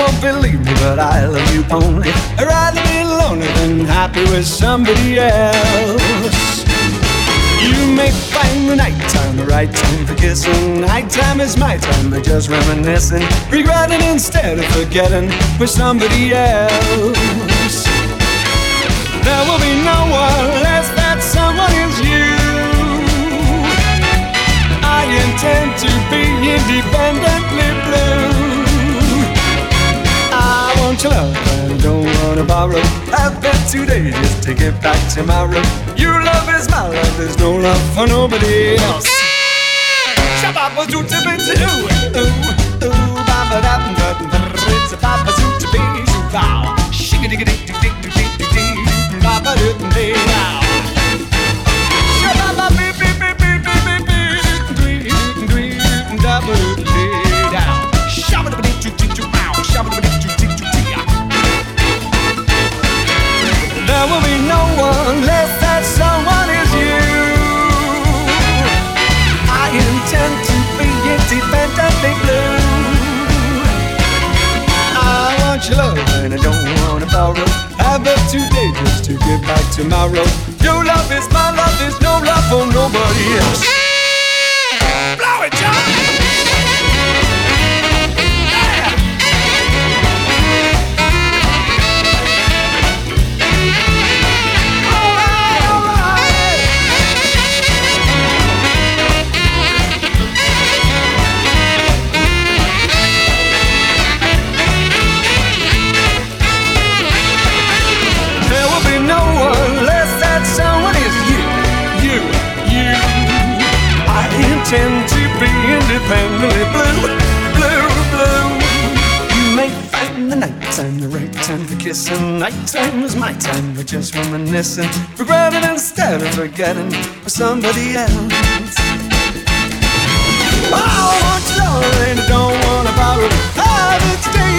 won't believe me, but I love you only. I'd rather be lonely than happy with somebody else. You may find the nighttime the right time for kissing. Nighttime is my time for just reminiscing, regretting instead of forgetting for somebody else. There will be no one less, that someone is you. I intend to be independently blue. I want your love and I don't want to borrow. I've been today just to get back tomorrow. Your love is my love, there's no love for nobody else. Shabba do to be to ooh ooh baba da da it's a baba do to be to bow. Shiggity dee dee dee dee dee dee baba do to be now. Shabba be be be be be be be dee baba do to be down. Shabba dee dee dee dee bow. Shabba dee dee dee dee dee. There will be no one less, that someone is you. I intend to be independently blue. I want your love and I don't want to borrow. Have it today just to get back tomorrow. Your love is my love, there's no love for nobody else. Blow it, John! Tend to be independently blue, blue, blue. You may find the nighttime the right time for kissing. Nighttime is my time for just reminiscing, regretting instead of forgetting for somebody else. I want you and I don't want to borrow. Have it today